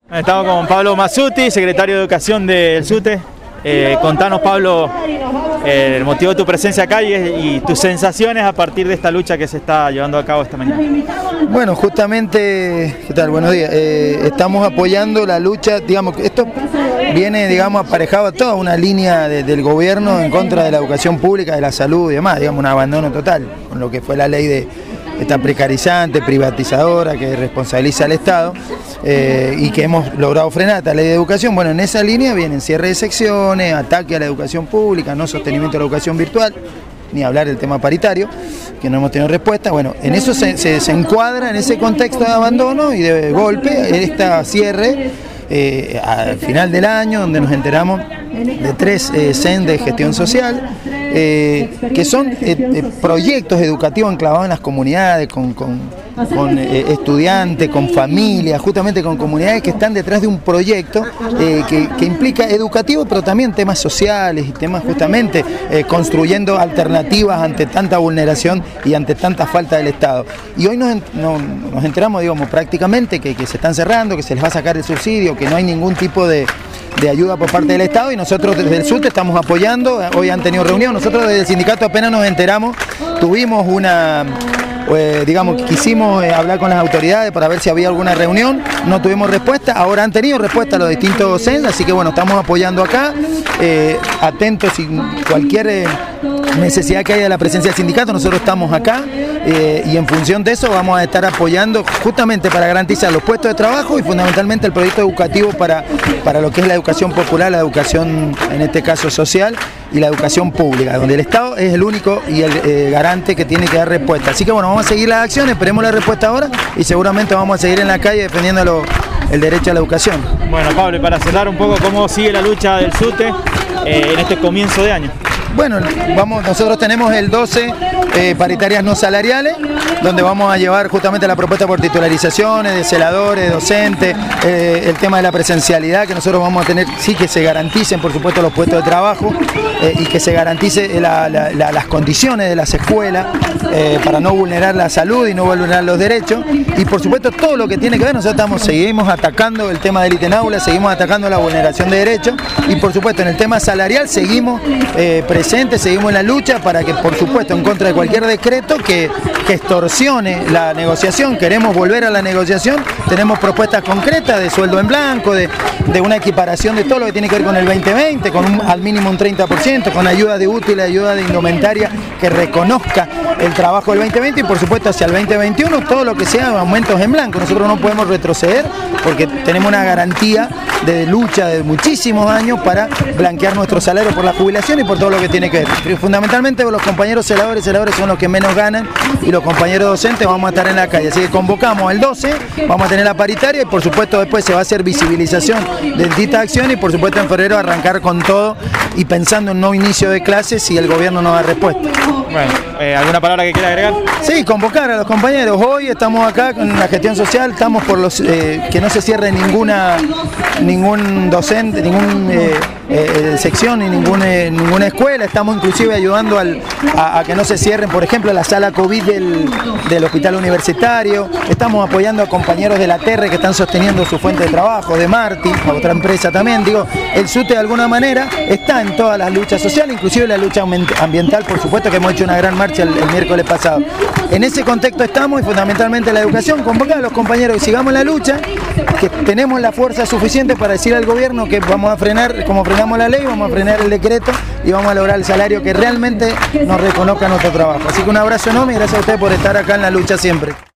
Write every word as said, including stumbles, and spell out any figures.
Estamos con Pablo Mazzuti, secretario de Educación del SUTE. Eh, contanos, Pablo, eh, el motivo de tu presencia acá y, y tus sensaciones a partir de esta lucha que se está llevando a cabo esta mañana. Bueno, justamente, ¿qué tal? Buenos días. Eh, estamos apoyando la lucha, digamos, que esto viene, digamos, aparejado a toda una línea de, del gobierno en contra de la educación pública, de la salud y demás, digamos, un abandono total, con lo que fue la ley de esta precarizante, privatizadora, que responsabiliza al Estado eh, y que hemos logrado frenar esta ley de educación. Bueno, en esa línea vienen cierre de secciones, ataque a la educación pública, no sostenimiento de la educación virtual, ni hablar del tema paritario, que no hemos tenido respuesta. Bueno, en eso se, se, se encuadra, en ese contexto de abandono y de golpe, esta cierre eh, al final del año, donde nos enteramos de tres eh, C E N de gestión social, eh, que son eh, eh, proyectos educativos enclavados en las comunidades, con, con, con eh, estudiantes, con familias, justamente con comunidades que están detrás de un proyecto eh, que, que implica educativo, pero también temas sociales y temas justamente eh, construyendo alternativas ante tanta vulneración y ante tanta falta del Estado. Y hoy nos, no, nos enteramos, digamos, prácticamente que, que se están cerrando, que se les va a sacar el subsidio, que no hay ningún tipo de de ayuda por parte del Estado, y nosotros desde el SUTE estamos apoyando. Hoy han tenido reunión, nosotros desde el sindicato apenas nos enteramos, tuvimos una, eh, digamos, quisimos eh, hablar con las autoridades para ver si había alguna reunión, no tuvimos respuesta, ahora han tenido respuesta los distintos C E N, así que bueno, estamos apoyando acá, eh, atentos si cualquier eh, necesidad que haya de la presencia del sindicato, nosotros estamos acá eh, y en función de eso vamos a estar apoyando justamente para garantizar los puestos de trabajo y fundamentalmente el proyecto educativo para, para lo que es la educación popular, la educación en este caso social y la educación pública, donde el Estado es el único y el eh, garante que tiene que dar respuesta. Así que bueno, vamos a seguir las acciones, esperemos la respuesta ahora y seguramente vamos a seguir en la calle defendiendo lo, el derecho a la educación. Bueno, Pablo, y para cerrar un poco, ¿cómo sigue la lucha del SUTE eh, en este comienzo de año? Bueno, vamos, nosotros tenemos el doce eh, paritarias no salariales, donde vamos a llevar justamente la propuesta por titularizaciones, de celadores, docentes, eh, el tema de la presencialidad, que nosotros vamos a tener, sí, que se garanticen por supuesto los puestos de trabajo eh, y que se garantice la, la, la, las condiciones de las escuelas eh, para no vulnerar la salud y no vulnerar los derechos, y por supuesto todo lo que tiene que ver, nosotros estamos, seguimos atacando el tema del ítem aula, seguimos atacando la vulneración de derechos y por supuesto en el tema salarial seguimos eh, presentes, seguimos en la lucha para que por supuesto en contra de cualquier decreto que, que extorsione la negociación, queremos volver a la negociación, tenemos propuestas concretas de sueldo en blanco, de, de una equiparación de todo lo que tiene que ver con el veinte veinte, con un, al mínimo un treinta por ciento, con ayuda de útiles, ayuda de indumentaria que reconozca el trabajo del veinte veinte y por supuesto hacia el veinte veintiuno todo lo que sea aumentos en blanco. Nosotros no podemos retroceder porque tenemos una garantía de lucha de muchísimos años para blanquear nuestro salario por la jubilación y por todo lo que tiene que ver. Pero fundamentalmente los compañeros celadores, celadores son los que menos ganan y los compañeros docentes vamos a estar en la calle. Así que convocamos el doce, vamos a tener la paritaria y por supuesto después se va a hacer visibilización de distintas acciones y por supuesto en febrero arrancar con todo y pensando en no inicio de clases si el gobierno no da respuesta. Bueno, eh, ¿alguna palabra que quiera agregar? Sí, convocar a los compañeros. Hoy estamos acá con la gestión social, estamos por los eh, que no se cierre ninguna ningún docente, ningún eh, eh, sección ni ningún, eh, ninguna escuela. Estamos inclusive ayudando al, a, a que no se cierren, por ejemplo, la sala COVID del, del hospital universitario. Estamos apoyando a compañeros de la T E R R que están sosteniendo su fuente de trabajo, de Marti, a otra empresa también. Digo, el SUTE de alguna manera está en todas las luchas sociales, inclusive la lucha ambiental, por supuesto que hemos hecho una gran marcha el, el miércoles pasado. En ese contexto estamos y fundamentalmente la educación, convocar a los compañeros y sigamos la lucha, que tenemos la fuerza suficiente para decir al gobierno que vamos a frenar, como frenamos la ley, vamos a frenar el decreto y vamos a lograr el salario que realmente nos reconozca nuestro trabajo. Así que un abrazo enorme y gracias a ustedes por estar acá en la lucha siempre.